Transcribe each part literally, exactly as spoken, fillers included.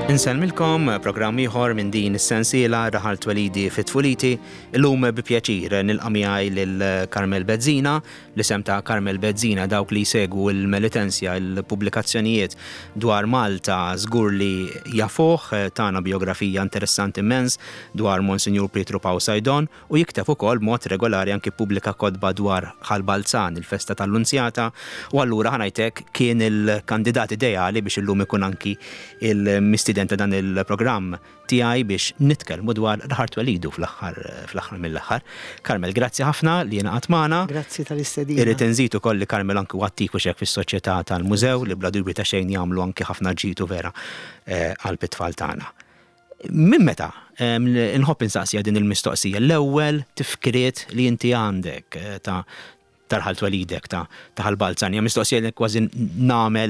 Inselmilkom programm ieħor minn din is-sensiela Raħal Twelidi fit-Tfuliti. Illum bi pjaċir nilqa' miegħi lil Karmel Bezzina, l-isem ta' Karmel Bezzina dawk li jsegwu l-militenzja l-pubblikazzjonijiet dwar Malta żgur li jafuh, tagħna biografija interessanti immens dwar Monsinjur Pietru Pawsajdon u jikteb ukoll b'mod regolari anke pubblika kotba dwar Ħalbalzan, il-festa tal-Unzjata, u allura ħanajtek kien il-kandidat ideali biex illum ikun anki il-mistident ta' dan il-programm tiegħi biex nitkellmu dwar Raħal Twelidu fl-aħħar fl-aħħar mill-aħħar. Karmel, grazzi ħafna li ingħaqad magħna. Grazzi tal-istedina. Irrid inżid ukoll li Karmel anke għattik xek fis-soċjetà tal-mużew li bla dubju ta' xejn jagħmlu anke ħafna ġitu vera għal it-tfal tagħna. Minn meta inħobb insaqsija din il-mistoqsija l-ewwel tifkiriet li inti għandek ta' Raħal Twelidek ta' Ħalbalzan, hija mistoqsija li kważi nagħmel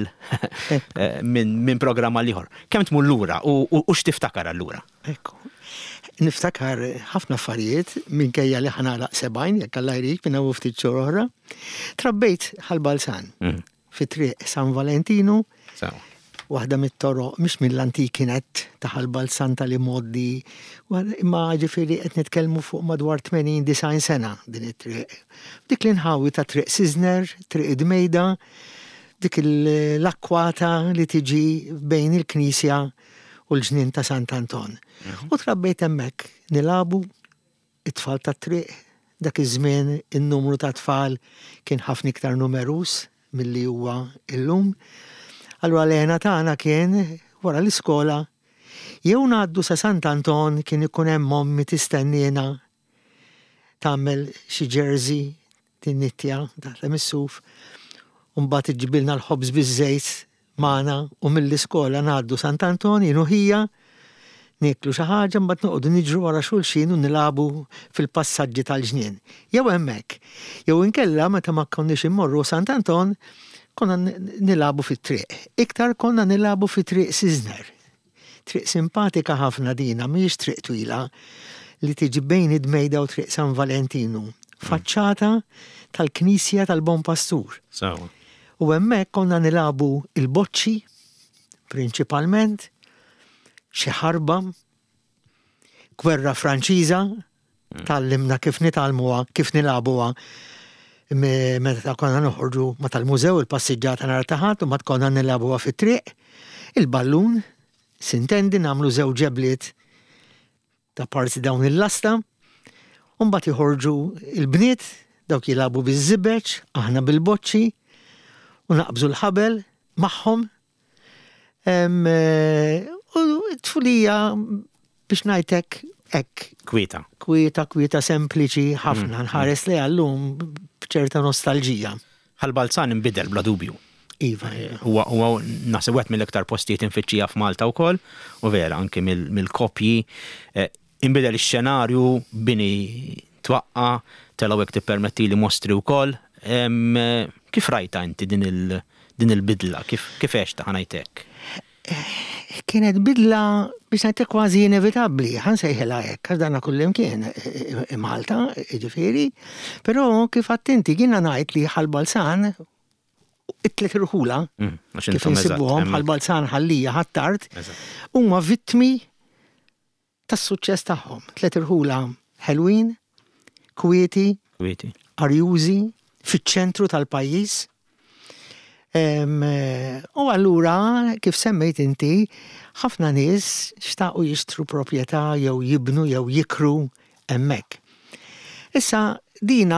minn programma ieħor. Kemm tmur lura u x'tiftakar allura? Ekku. Niftakar ħafna affarijiet minkejja li ħanaqlaq sebgħin jekk Alla jrid minn hawn ftit xhur oħra. Trabbejt Ħalbalzan fit-triq San Valentinu. Waħda mit-toroq mhix mill-antiki net ta' Ħalbalzan tal-imoddi, imma ġifieri qed nitkellmu fuq madwar tmenin design sena din it-triq. Dik li nħawi ta' triq Sizner, triq Dmejda, dik l-akkwata li tiġi bejn il-Knisja u l-ġnien ta' Sant Anton. U trabbejt hemmhekk nilabu it-tfal ta' triq, dak iż-żmien in-numru ta' tfal kien ħafna iktar numerus milli huwa illum. Allura l-għena tagħna kien wara l-iskola jew ngħaddu sa Sant Anton kien ikun hemm ommi tistennina tagħmel xi jersey tinnittja taħt mis-suf u mbagħad iġġibilna l-ħobż biż-żejt magħna u mill-iskola ngħaddu Sant Anton jien u hija nieklu xi ħaġa mbagħad noqogħdu niġru wara xulxin u nilagħbu fil-passaġġi tal-ġnien. Jew hemmhekk. Jew inkella meta ma konniex immorru Sant Anton konna nilabu fit-triq. Iktar konna nilabu fit-triq Sizner. Triq simpatika ħafna dina, mhijiex triq twila li tiġi bejn Dmejda u triq San Valentinu. Faċċata tal-Knisja tal-Bon Pastur. U hemmhekk konna nilabu il-boċċi prinċipalment, xi ħarba, gwerra Franċiża, tallimna kif nitalmuha, kif nilabuha. Meta konna noħorġu ma tal-mużew il-passiġġata nhar taħat u ma tkonna nilagħbuha fit-triq, il-ballun, sintendi nagħmlu żewġ ġebliet ta' parti dawn il-lasta, u mbagħad joħorġu il-bniet dawk jilagħbu biż-żibeġ, aħna bil-boċċi, u naqbżu l-ħabel magħhom. U t-tfulija biex ngħidlek hekk. Kwieta. Kwieta, kwieta sempliċi ħafna nħares li għallum b'ċerta nostalġija. Ħalbalzan inbidel bla dubju. Iva. Huwa naħseb wieħed mill-iktar postijiet infittxija f'Malta wkoll, u vera anke mill-kopji inbidel ix-xenarju bini twaqqa telgħu hekk tippermettili mostri wkoll. Kif rajta inti din il-bidla? Kif għexta ħanajtek? Kienet bidla biex ngħidlek kważi inevitabbli, ħansejħilha hekk, għax danna kullim kien Malta, jiġifieri, però kif attenti jiena ngħid li Ħalbalzan it-tliet irħula kif insibuhom Ħalbalzan, Ħallija, Ħattart huma vittmi tas-suċċess tagħhom. Tliet irħula ħelwin, kwieti, arjużi, fiċ-ċentru tal-pajjiż. U allura, kif semmejt inti, ħafna nies xtaqu jixtru proprjetà jew jibnu jew jikru hemmhekk. Issa dina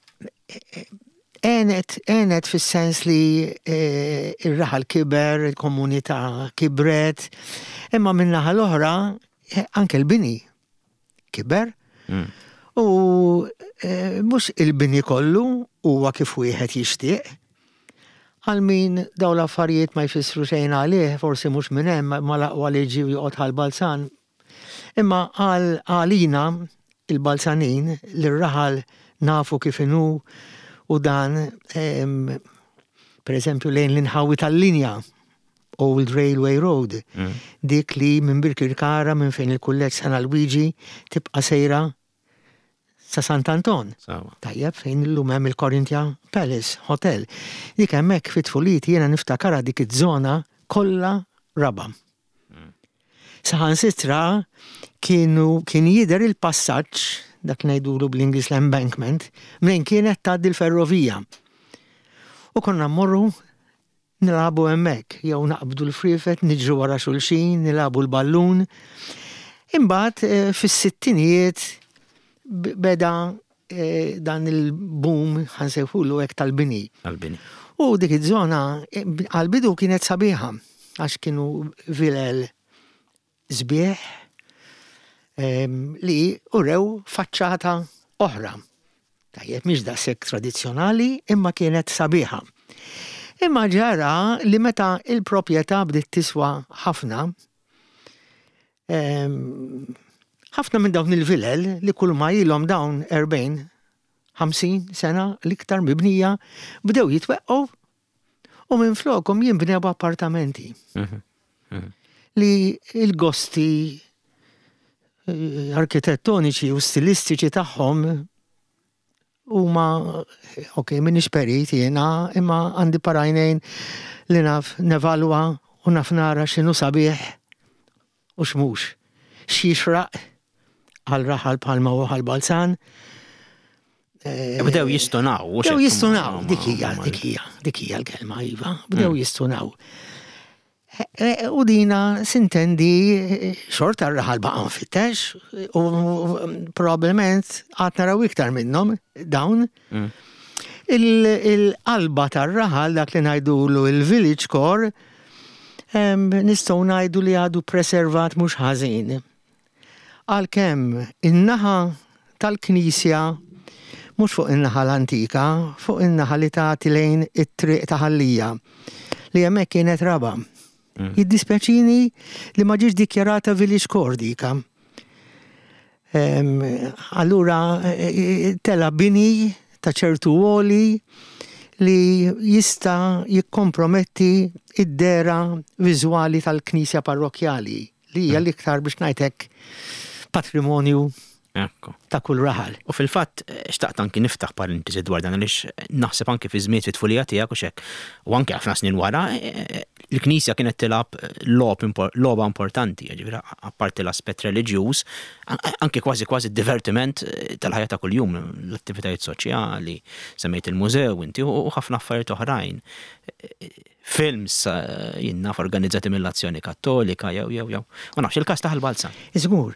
għenet għenet fis-sens li ir-raħal kiber, il-komunità kibret, imma min-naħa l-oħra anke l-bini kiber. U mhux il-bini kollu huwa kif wieħed jixtieq. Għal min daw l-affarijiet ma jfissru xejn għalih, forsi mhux minn hemm ma laqwa li ġi joqgħod Ħalbalzan. Imma għal għalina il-Balzanin li r-raħal nafu kif inhu u dan pereżempju lejn l-inħawi tal-linja Old Railway Road. Dik li minn Birkirkara minn fejn il-kulleġġ San Luigi tibqa' sejra sa Sant Anton. Tajjeb fejn illum hemm il-Corinthia Palace Hotel. Dik hemmhekk fit-Tfuliti jiena niftakara dik iż-żona kollha raba. Saħan sitra kienu kien jidher il-passaġġ dak ngħidulu bl-Inglis l-embankment minn kienet tgħaddi l-ferrovija. U konna mmorru nilabu hemmhekk, jew naqbdu l-frifet, niġru wara xulxin, nilabu l-ballun. Imbagħad fis-sittinijiet beda dan il-boom ħansejħulu hekk tal-bini. Tal-bini. U dik iż-żona għal-bidu kienet sabiħa għax kienu vilel sbieħ li urew faċċata oħra. Tajjeb mhix daqshekk tradizzjonali imma kienet sabiħa. Imma ġara li meta il-proprjetà bdiet tiswa ħafna, ħafna minn dawn il-vilel li kull ma ilhom dawn erbgħin ħamsin sena l-iktar mibnija bdew jitweqqgħu u minn flokhom jinbnew appartamenti. Li il-gosti arkitettoniċi u stilistiċi tagħhom huma ok minix perit jiena imma għandi parajnejn li naf nevalwa u naf nara x'inhu sabiħ u x'mhux. X'jixraq għal raħal bħalma u għal balzan. Bdew jistunaw. Bdew jistunaw, dik hija, dik hija, dik hija l-kelma iva, bdew jistunaw. U dina sintendi xort għal-raħal baqa nfittex u probablement għat naraw iktar minnom dawn. Il-qalba tar-raħal dak li ngħidulu il-village core nistgħu ngħidu li għadu preservat mhux ħażin. Għalkemm in-naħa tal-Knisja mhux fuq in-naħa l-antika, fuq in-naħa li tagħti lejn it-triq ta' ħallija li hemmhekk kienet raba'. Jiddispjaċini li ma ġiex dikjarata village core dika. Allura tela bini ta' ċertu għoli li jista' jikkomprometti id-dera viżwali tal-Knisja parrokjali li hija l-iktar biex ngħidlek patrimonju ta' kull raħal. U fil-fatt xtaqt anki niftaħ parentesi dwar dan għaliex naħseb anki fi żmien fit-tfulija tiegħek u xekk. U anke ħafna snin wara il-Knisja kienet tilab logħba importanti, ġifieri apparti l-aspett reliġjuż, anke kważi kważi d-divertiment tal-ħajja ta' kuljum, l-attivitajiet soċjali, semmejt il-mużew inti u ħafna affarijiet oħrajn. Films jinnaf organizzati mill-Azzjoni Kattolika jew jew jew. U nafx il-każ ta' Ħalbalzan. Iżgur.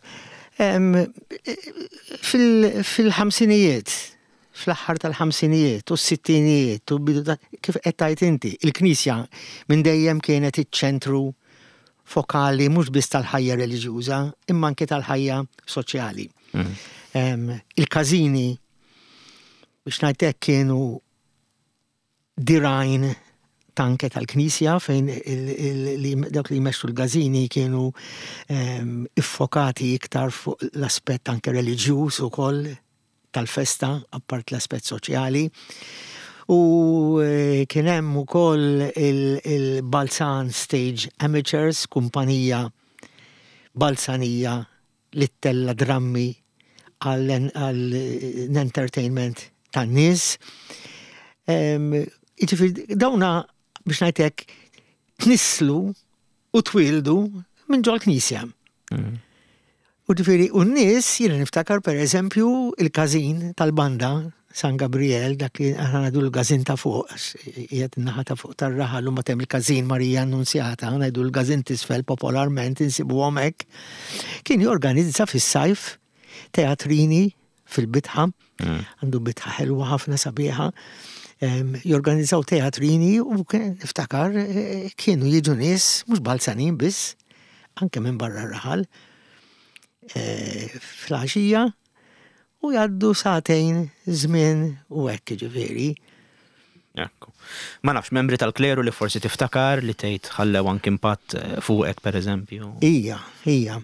Fil-ħamsinijiet, fl-aħħar tal-ħamsinijiet u s-sittinijiet u bidu kif qed tgħid inti, il-Knisja minn dejjem kienet iċ-ċentru fokali mhux biss tal-ħajja reliġjuża, imma anke tal-ħajja soċjali. Il-każini biex ngħidlek kienu dirajn tanke tal-Knisja fejn dawk li jmexxu l-gazini kienu iffokati iktar fuq l-aspett anke reliġjuż ukoll tal-festa appart l-aspett soċjali. U kien hemm ukoll il-Balzan Stage Amateurs, kumpanija balzanija li tella drammi għall-entertainment tan-nies. Jiġifieri dawna biex ngħidlek tnisslu u twildu minn ġol Knisja. U ġifieri u n-nies jiena niftakar pereżempju il-każin tal-banda San Gabriel dak li aħna ngħidu l-każin ta' fuq, qiegħed in-naħa ta' fuq tar-raħal u mbagħad hemm il-każin Marija Annunzjata, ngħidu l-każin t'isfel popolarment insibuhom hekk. Kien jorganizza fis-sajf teatrini fil-bitħa, għandu bitħa ħelwa ħafna sabiħa. Jorganizzaw teatrini u niftakar kienu jiġu nies mhux balzanin biss, anke minn barra raħal, fl-għaxija u jgħaddu satejn żmien u hekk ġifieri. Ekku. Ma nafx membri tal-kleru li forsi tiftakar li tgħid ħallew anke impatt fuqek pereżempju. Ija, ija.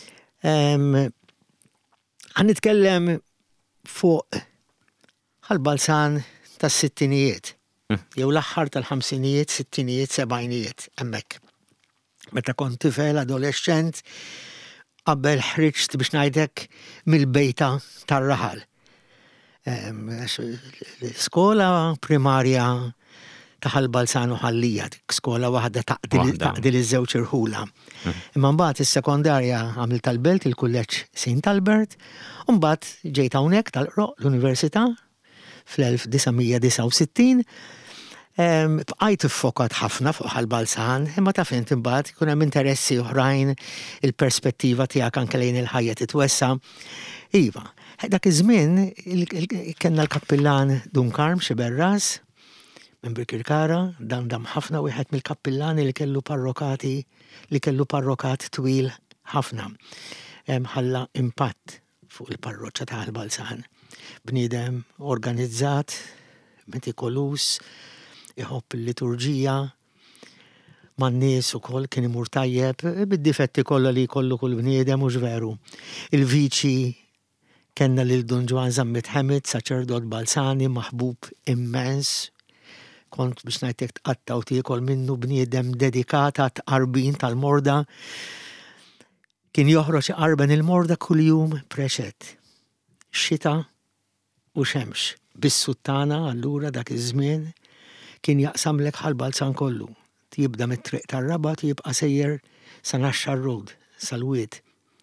Ħan nitkellem fuq Ħalbalzan tas-sittinijiet. Jew l-aħħar tal-ħamsinijiet, sittinijiet, sebgħinijiet hemmhekk. Meta kont tifel adolescent qabel ħriġt biex ngħidlek mill-bejta tar-raħal. Skola primarja ta' Ħalbalzan u Ħallija, skola waħda taqdil iż-żewġ irħula. Imma mbagħad is-sekondarja għamilt tal-Belt il-Kulleġġ Saint Albert, u mbagħad ġejt hawnhekk tal-Qroq l-Università fl-elf disgħamija disa' u sittin. Bqajt iffokat ħafna fuq Ħalbalzan, imma ta' fint imbagħad ikun hemm interessi oħrajn, il-perspettiva tiegħek anke lejn il-ħajja titwessa'. Iva, dak iż-żmien kellna l-kappillan Dunkarm Xiberras minn Birkirkara, dandam ħafna wieħed mill-kappillani li kellu parrokati li kellu parrokat twil ħafna. Ħalla impatt fuq il-parroċċa ta' Ħalbalzan. Bniedem organizzat, metikolus, iħobb il-liturġija, man-nies ukoll kien imur tajjeb, bid-difetti kollha li jkollu kull bniedem mhux veru. Il-viċi kenna lil Dun Ġwan Zammit Ħemid, saċerdot Balzani, maħbub immens. Kont biex ngħidlek tqatta u tiekol minnu bniedem dedikata tqarbin tal-morda. Kien joħroġ qarben il-morda kuljum preċett. Xita u xemx. Bis-suttana allura dak iż-żmien kien jaqsamlek Ħalbalzan kollu. Tibda mit-triq tar-Raba, tibqa' sejjer sa Naxxar Road, sal-Wied.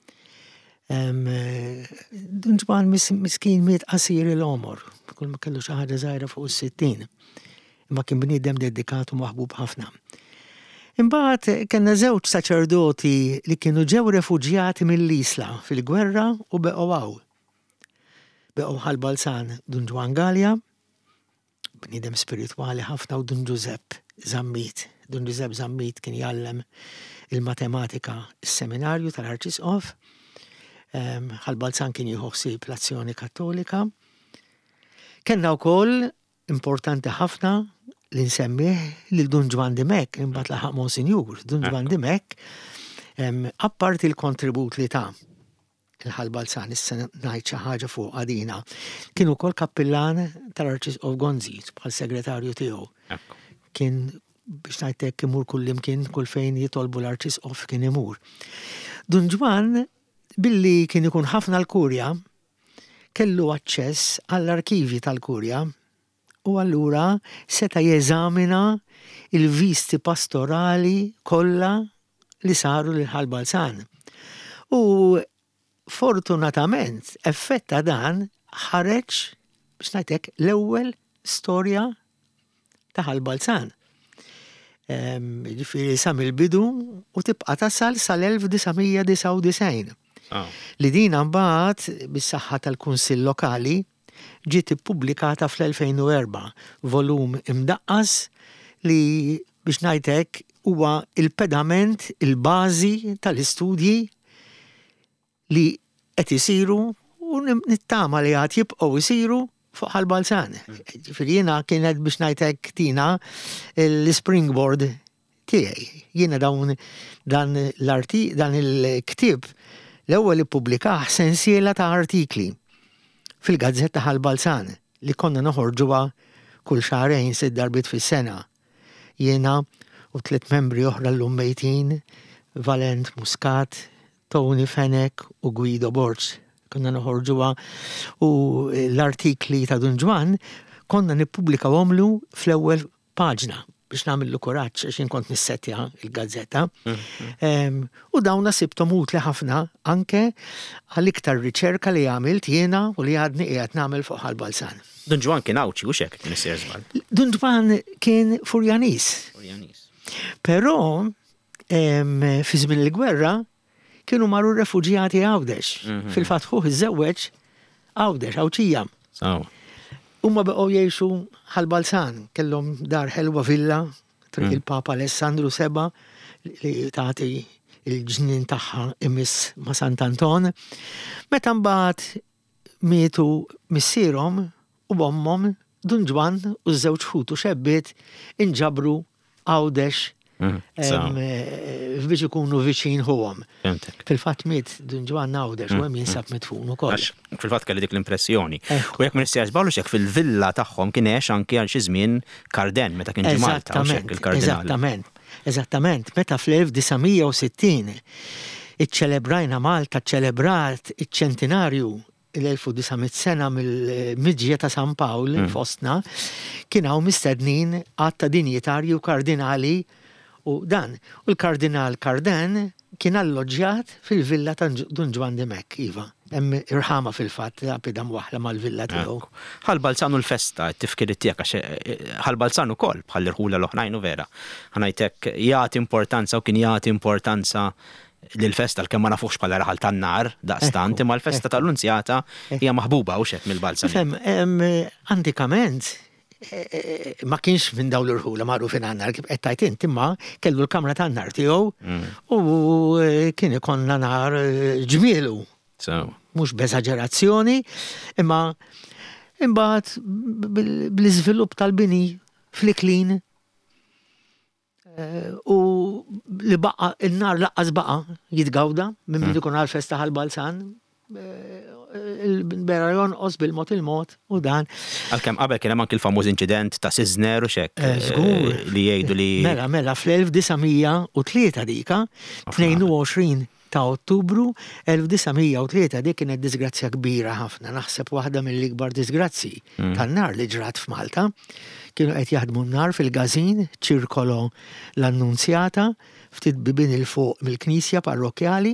Dun Ġwan miskin miet qasir il-għomor, kull ma kellu xi ħaġa żgħira fuq is-sittin. Imma kien bniedem dedikat u maħbub ħafna. Imbagħad kellna żewġ saċerdoti li kienu ġew refuġjati mill-Isla fil-gwerra u beqgħu hawn. Beqgħu Ħalbalzan Dun Ġwan Galja, bniedem spiritwali ħafna, u Dun Ġusepp Zammit. Dun Ġusepp Zammit kien jgħallem il-matematika s-seminarju tal-Arċisqof. Ħalbalzan kien jieħu ħsieb l-azzjoni kattolika. Kenna wkoll importanti ħafna li nsemmih lil Dun Ġwan Dimek, imbagħad laħaq Monsinjur. Dun Ġwan Dimek, apparti l-kontribut li ta' il-Ħalbalzan, issa ngħid xi ħaġa fuq għadina, kien ukoll kappillan tal-Arċisqof Gonzi bħal segretarju tiegħu. Kien biex ngħidlek imur kull imkien kull fejn jitolbu l-Arċisqof kien imur. Dun Ġwan billi kien ikun ħafna l-Kurja, kellu aċċess għall-arkivi tal-Kurja u allura seta' jeżamina il-visti pastorali kollha li saru lil Ħalbalzan. U fortunatament, effetta dan ħareġ biex ngħidlek l-ewwel storja ta' Ħalbalzan. Ġifieri sa mill-bidu u tibqa' tasal sal-elf disgħamija disa' u disgħin. Li din mbagħad bis-saħħa tal-Kunsill Lokali ġiet ippubblikata fl-elfejn u erba' volum imdaqqas li biex ngħidlek huwa il-pedament, il-bażi tal-istudji li qed isiru u nittama li għad jibqgħu isiru fuq Ħalbalzan. Ġifieri jiena kienet biex ngħidlek tina l-springboard tiegħi. Jiena dawn dan l-arti dan il-ktieb l-ewwel ippubblikah sensiela ta' artikli fil-Gazzetta Ħalbalzan li konna noħorġuha kull xahrejn sitt darbit fis-sena. Jiena u tliet membri oħra llum mejtin, Valent Muscat, Tony Fenek u Guido Borġ. Konna noħorġuha u l-artikli ta' Dun Ġwan konna nippubblikawhomlu fl-ewwel paġna biex nagħmillu kuraġġ għax kont nissettja il-gazzetta. U dawn sibthom utli ħafna anke għall-iktar riċerka li għamilt jiena u li għadni qiegħed nagħmel fuq Ħalbalzan. Dun Ġwan kien Awċi u xek nisser żball. Dun Ġwan kien Furjanis. Furjanis. Però fi żmien il-gwerra kienu marru refuġjati Għawdex. Fil-fatt ħuh iż-żewweġ Għawdex, Awċija. Umma beqgħu jgħixu Ħalbalzan, kellhom dar ħelwa villa triq il-Papa Alessandru seba' li tagħti il-ġnien tagħha imiss ma' Sant'Anton. Meta mbagħad mietu missierhom u ommhom Dun Ġwan u ż-żewġ ħutu xebbiet inġabru Għawdex biex ikunu viċin ħuhom. Fil-fatt miet Dun Ġwan Għawdex u hemm jinsab midfun ukoll. Fil-fatt kelli dik l-impressjoni. U jekk ma nistgħux żballu xek fil-villa tagħhom kien għex anke għal xi żmien Karden meta kien ġie Malta u xek il-Kardinal. Eżattament. Eżattament. Meta fl-elf disgħamija u sittin iċċelebrajna Malta ċċelebrat iċ-ċentinarju l-elf u disa'miet sena mill-midġija ta' San Pawl fostna kien hawn mistednin għatta dinjitarji u kardinali u dan. U l-kardinal Carden kien alloġġjat fil-villa ta' Don Juan de Mecque, iva. Hemm irħama fil-fatt lapida mwaħla mal-villa tiegħu. Ħal-Balzan u l-festa, t-tifkiri tiegħek għax ħal-Balzan ukoll bħal irħula l-oħrajn u vera. Ħanajtek jagħti importanza u kien jagħti importanza l-festa l-kemm ma nafux bħala raħal tan-nar daqstant, imma l-festa tal-Unzjata hija maħbuba u xek mill-Balzan. Antikament ma kienx minn dawn l-irħula magħrufin għan-nar kif qed tajt inti imma kellu l-kamra tan-nar tiegħu u kien ikonna nar ġmielu. Mhux b'eżaġerazzjoni, imma imbagħad bl-iżvilupp tal-bini fl-iklin u li baqa il-nar laqqas baqa jitgawda minn min ikun għal-festa ħal-Balzan il-bera jonqos bil-mod il-mod u dan. Għalkemm qabel kien hemm anke l-famuż inċident ta' Sizner u xek li jgħidu li Mela mela fl-elf disamija u tlieta dika tnejn u għoxrin ta' Ottubru elf disamija u tlieta dik kienet disgrazzja kbira ħafna, naħseb waħda mill-ikbar disgrazzi tan-nar li ġrat f'Malta. Kienu qed jaħdmu n-nar fil-Gazin, ċirkolo l-Annunzjata, ftit bibin il-fuq mill-Knisja parrokjali.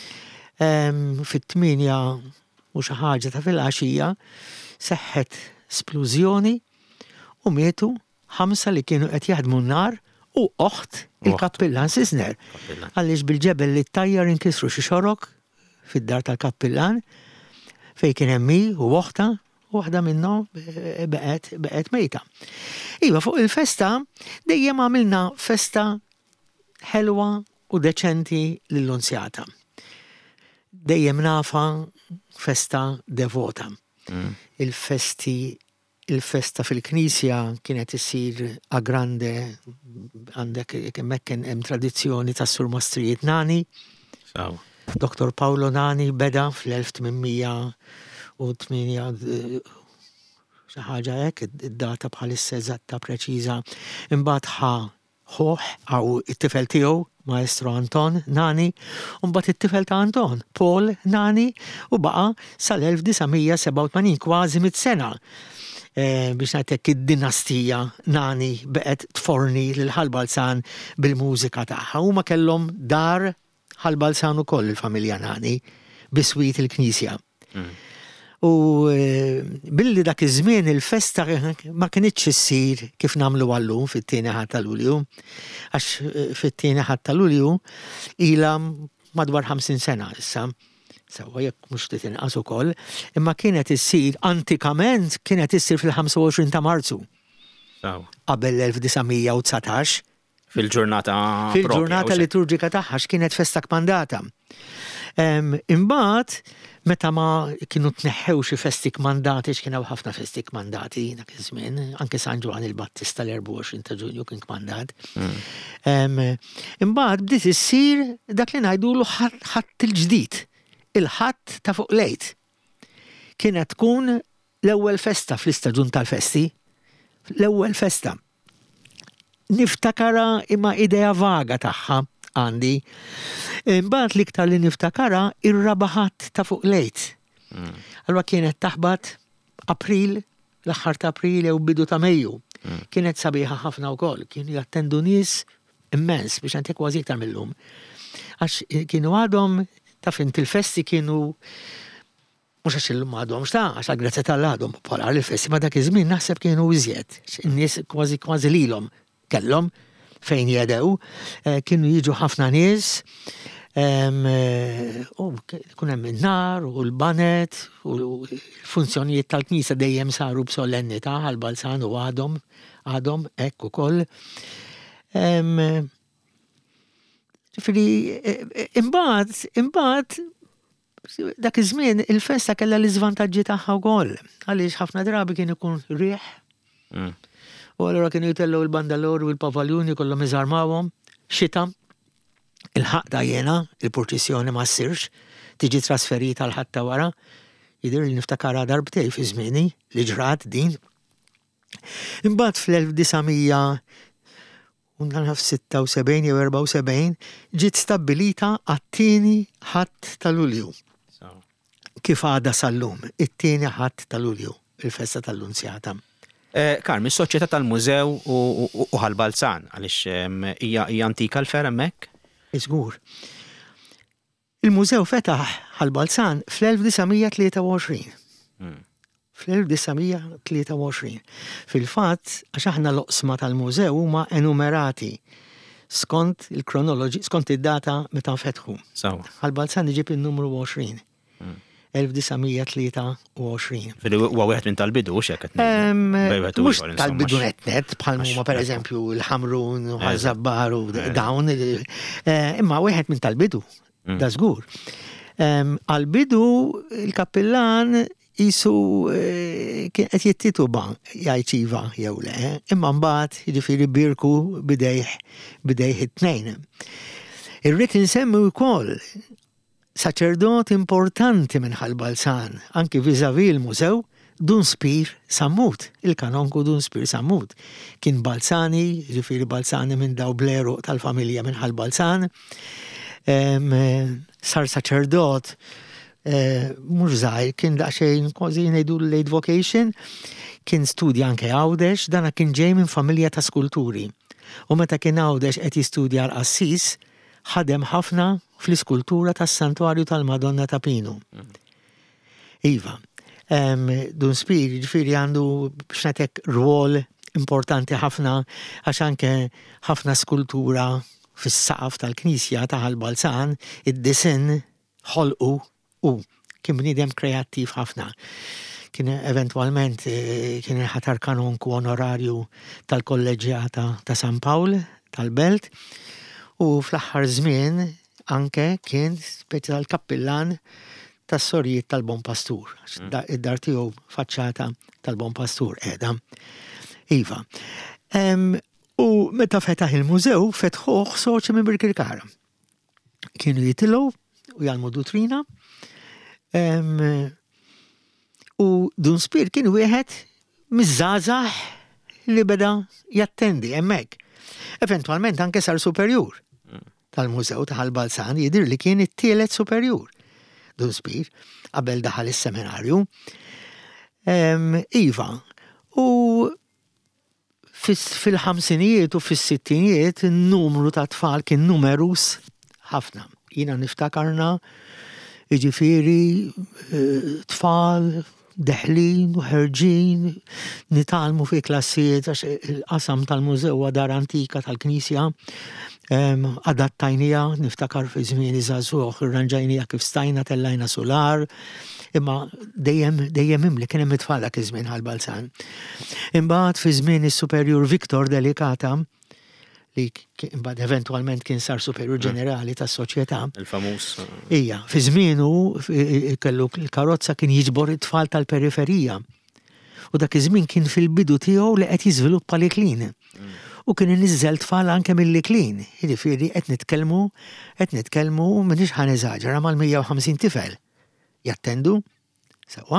Fit-tminja u xi ħaġa ta' fil-għaxija seħħet splużjoni u mietu ħamsa li kienu qed jaħdmu n-nar u oħt il-kappillan Sizner. Għaliex bil-ġebel li t-tajjar inkisru xi xorok fid-dar tal-kappillan fej kien hemmi u oħta waħda minnhom beqet beqet mejta. Iva fuq il-festa dejjem għamilna festa ħelwa u deċenti lill-Unzjata. Dejjem nafa festa devota. Il-festi il-festa fil-Knisja kienet issir a grande għandek hemmhekk kien hemm tradizzjoni tas Sur Mostrijiet Nani. Doktor Paolo Nani beda fl-elf tminmija u tminja xi ħaġa hekk id-data bħalissa eżatta preċiża. Imbagħad ħa ħoħ għaw it-tifel tiegħu Maestro Anton Nani, u mbagħad it-tifel ta' Anton, Paul Nani, u baqa sal-elf disamija seba' u tmanin kważi mit sena. Biex ngħidlek id-dinastija Nani beqet tforni lil ħal-Balzan bil-mużika tagħha. Huma kellhom dar ħal-Balzan ukoll il-familja Nani biswit il-Knisja. U billi dak iż-żmien il-festa ma kienitx issir kif nagħmlu għallum fit-tieni ħadd ta' Lulju, għax fit-tieni ħadd ta' Lulju ilha madwar ħamsin sena issa. Sewwa jekk mhux ftit inqas ukoll, imma kienet issir antikament kienet issir fil-ħamsa u għoxrin ta' Marzu. Qabel l-elf disamija u tsatax. Fil-ġurnata Fil-ġurnata liturġika tagħha x'kienet festa kmandata. Imbagħad meta ma kienu tneħħew xi festi kmandati x'kienu ħafna festi kmandati dak iż-żmien, anke San Ġwan il-Battista l-erba' u għoxrin ta' Ġunju kien kmandat. Imbagħad bdiet issir dak li ngħidulu ħadd il-ġdid, il-ħadd ta' fuq lejt. Kienet tkun l-ewwel festa fl-istaġun tal-festi, l-ewwel festa. Niftakara imma idea vaga tagħha għandi. Imbagħad l-iktar li niftakara ir-rabaħat ta' fuq lejt. Allura kienet taħbat April, l-aħħar ta' April jew bidu ta' Mejju. Kienet sabiħa ħafna wkoll, kienu jattendu nies immens biex għandek kważi iktar millum. Għax kienu għadhom taf int il-festi kienu mhux għax illum għadhom xta, għax għal-grazzi tal-għadhom popolari il-festi, ma dak iż-żmien naħseb kienu iżjed. In-nies kważi kważi lilhom kellhom fejn jedew, kienu jiġu ħafna nies, u kun hemm in-nar u l-banet u l-funzjonijiet tal-Knisja dejjem saru b'solennità għall-Balzan u għadhom għadhom hekk ukoll. Ġifieri imbagħad imbagħad dak iż-żmien il-festa kellha l-iżvantaġġi tagħha wkoll, għaliex ħafna drabi kien ikun rieħ. U allura kienu jitellu il-bandalor u il-pavaljuni kollhom iżarmawhom, xita, il-ħaqda jena, il-purċissjoni ma ssirx, tiġi trasferita l-ħatta wara, jidher li niftakara darbtej fi żmieni li ġrat din. Imbagħad fl-elf disamija u sitta u sebgħin jew erba' u sebgħin ġiet stabbilita għat-tieni ħadd ta' Lulju. kif għada sal-lum, it-tieni ħadd ta' Lulju, il-festa tal-Unzjata. Karmi, s-soċjetà tal-mużew u ħalbalzan, għaliex hija antika l-fer hemmhekk? Iżgur. Il-mużew fetaħ ħalbalzan fl-elf-tisa' fl-elf-tisa' Fil-fatt, għax aħna l-oqsma tal-mużew huma enumerati skont il-kronoloġi, skont id-data meta nfetħu. Ħalbalzan iġib il-numru għoxrin. elf-tisa' Fili huwa wieħed minn tal-bidu x'hekk qed ngħid. Mhux tal-bidu netnet bħal huma pereżempju l-Ħamrun u ħażabbar u dawn, imma wieħed minn tal-bidu, da żgur. Għal-bidu il-kappillan jisu kien qed jittituba jgħid jew le, imma mbagħad jiġifieri birku bidejh bidejh it-tnejn. Irrid insemmi wkoll saċerdot importanti minn ħalbalzan, anki viżavi l-mużew, Dunspir Sammut, il-kanonku Dunspir Sammut. Kien Balzani, ġifieri Balzani minn daw bleru tal-familja minn ħalbalzan, sar saċerdot mhux żgħir, kien daqsxejn kważi ngħidu late vocation, kien studja anke Għawdex, dana kien ġej minn familja ta' skulturi. U meta kien Għawdex qed jistudja l-Qassis, ħadem ħafna fl-iskultura tas-Santwarju tal-Madonna ta' Pinu. Iva, Dunspir ġifieri għandu x'netek rwol importanti ħafna għax anke ħafna skultura fis-saqaf tal-Knisja ta' ħalbalzan id-disin ħolqu u kien bniedem kreattiv ħafna. Kien eventwalment kien ħatar kanonku onorarju tal-Kolleġjata ta' San Pawl tal-Belt u fl-aħħar żmien anke kien speċi tal-kappillan tas-Sorjiet tal-Bon Pastur. Id-dar tiegħu faċċata tal-Bon Pastur qiegħda. Iva. U meta fetaħ il-mużew fetħuh soċi minn Birkirkara. Kienu jitilgħu u jgħalmu dutrina. U Dunspir kien wieħed miż-żgħażagħ li beda jattendi hemmhekk. Eventwalment anke sar superjur tal-mużew ta' ħalbalzan jidir li kien it-tielet superjur. Dunspir, qabel daħal is-seminarju. Iva, u fil-ħamsinijiet u fis-sittinijiet n-numru ta' tfal kien numerus ħafna. Jiena niftakarna jiġifieri tfal deħlin u ħerġin nitalmu fi klassijiet għax il-qasam tal-mużew dar antika tal-Knisja adattajnija, niftakar fi żmien iżgħażugħ irranġajnija kif stajna tellajna solar, imma dejjem dejjem imli kien hemm it-tfal dak iż-żmien ħalbalzan. Imbagħad fi żmien is-Superjur Viktor Delikata li imbagħad eventwalment kien sar Superjur Ġenerali tas-soċjetà. Il-famuż. Ija, fi żmienu kellu l-karozza kien jiġbor it-tfal tal-periferija. U dak iż-żmien kien fil-bidu tiegħu li qed jiżviluppa l-iklin. U kien iniżżel tfal anke mill-iklin. Jiġifieri qed nitkellmu qed nitkellmu m'iniex ħan eżaġera mal-mija u ħamsin tifel. Jattendu, sewwa.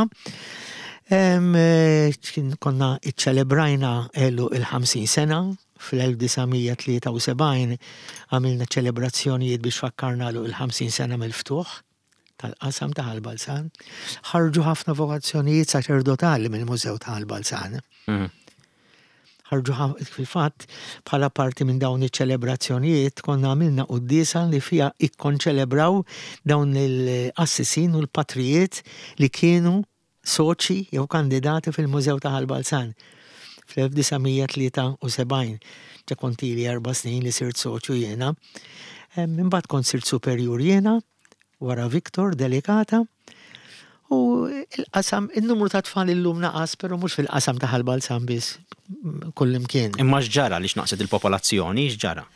Konna iċċelebrajna elu il-ħamsin sena fl-elf tisa' tlieta u sebgħin għamilna ċelebrazzjonijiet biex fakkarna lu il-ħamsin sena mill-ftuħ tal-qasam ta' ħalbalzan. Ħarġu ħafna vokazzjonijiet saċerdotali mill-Mużew ta' ħalbalzan. Ħarġu fil-fatt bħala parti minn dawn iċ-ċelebrazzjonijiet konna għamilna qudiesa li fija ikkonċelebraw dawn il-qassisin u l-patrijiet li kienu soċi jew kandidati fil-Mużew ta' ħalbalzan. fl-elf tisa' tlieta u sebgħin ġa kontili erba' snin li sirt soċju jiena. Imbagħad kont sirt superjur jiena wara Viktor Delikata u il-qasam in-numru ta' tfal illum naqas però mhux fil-qasam ta' ħalbalzan biss kullimkien. Imma x'ġara li x'naqset il-popolazzjoni x'ġara?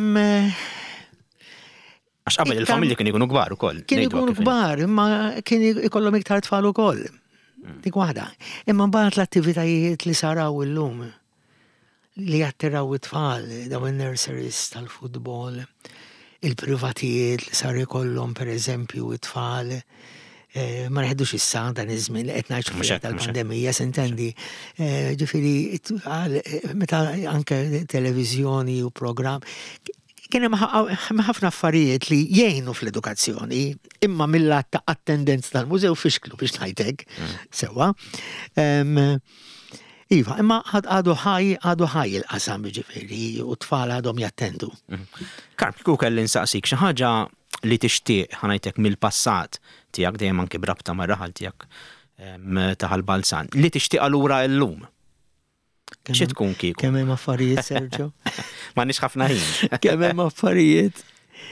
Għax qabel il-familji kien ikunu kbar ukoll. Kien ikunu kbar, imma kien ikollhom iktar tfal ukoll. Dik waħda. Imma mbagħad l-attivitajiet li saraw illum li jattiraw it-tfal, daw in-nurseries tal-futbol, il-privatijiet li sar ikollhom pereżempju it-tfal, ma neħdux issa dan iż-żmien li qed ngħixu fil tal-pandemija, s'intendi. Ġifieri meta anke televiżjoni u programm kien hemm ħafna affarijiet li jgħinu fl-edukazzjoni, imma mill-lat ta' attendenza tal-mużew fixklu biex ngħidlek sewwa. Iva, imma għadu ħaj, għadu ħaj il-qasam ġifieri u tfal għadhom jattendu. Karm, kieku kelli nsaqsik xi ħaġa li tixtieq ħanajtek mill-passat tiegħek dejjem anke brabta mar-raħal tiegħek ta' Ħalbalzan, li tixtieq allura llum. Xi tkun kieku? Kemm hemm affarijiet, Sergio? M'għandniex ħafna ħin. Kemm hemm affarijiet.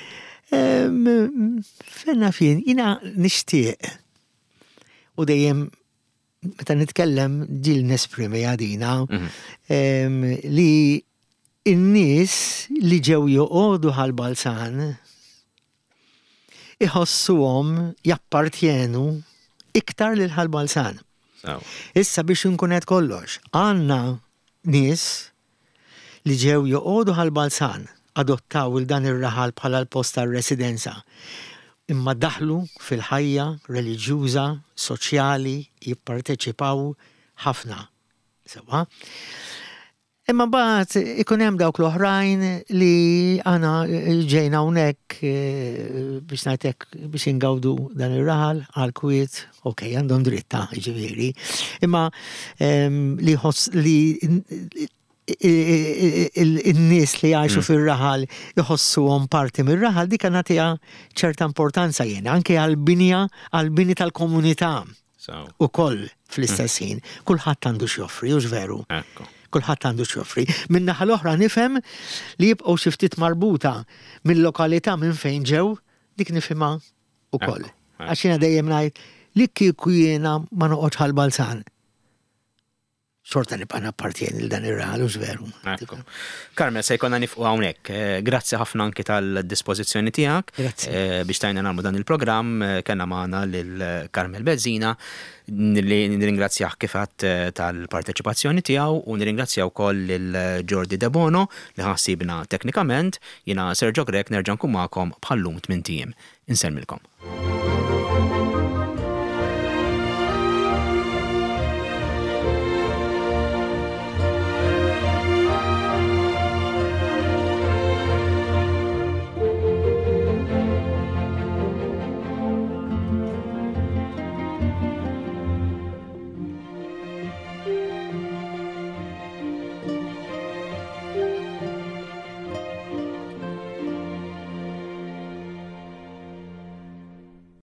Fenna fin, jiena nixtieq u dejjem meta nitkellem ġil nesprimi għadina li n-nies li ġew joqogħdu Ħalbalzan iħossuhom jappartjenu iktar lil Ħalbalzan. Issa biex inkun qed kollox, għandna nies li ġew joqogħdu Ħalbalzan adottaw il dan ir-raħal bħala l-post tar-residenza. Imma daħlu fil-ħajja reliġjuża, soċjali, jipparteċipaw ħafna. Sewa. Imma mbagħad ikun hemm dawk l-oħrajn li għana ġejna hawnhekk biex ngħidlek biex ingawdu dan ir-raħal għall-kwiet, okej, għandhom dritta ġifieri. Imma li li il-nies li għajxu fil-raħal jħossuhom parti mir-raħal dik nagħtiha ċerta importanza jiena anke għall-binja għall-bini tal-komunità ukoll fl-istess ħin. Kulħadd għandu x'joffri, hux veru. Kulħadd għandu x'joffri. Min naħa l-oħra nifhem li jibqgħu xi ftit marbuta mill-lokalità minn fejn ġew dik nifhimha ukoll. Għax jiena dejjem ngħid li kieku jiena ma noqgħodx Ħalbalzan. Xorta nibqa' nappartjeni lil dan ir-raħal hux veru. Karmel, se jkollna nifqu hawnhekk. Grazzi ħafna anke tal-dispożizzjoni tiegħek biex tajna nagħmlu dan il-programm. Kellna magħna lil Karmel Bezzina li nirringrazzjah kif għadd tal-parteċipazzjoni tiegħu u nirringrazzjaw ukoll lil Jordi De Bono li ħassibna teknikament. Jiena Sergio Grek nerġa' nkun magħkom bħallum tmien tiem. Insemmilkom.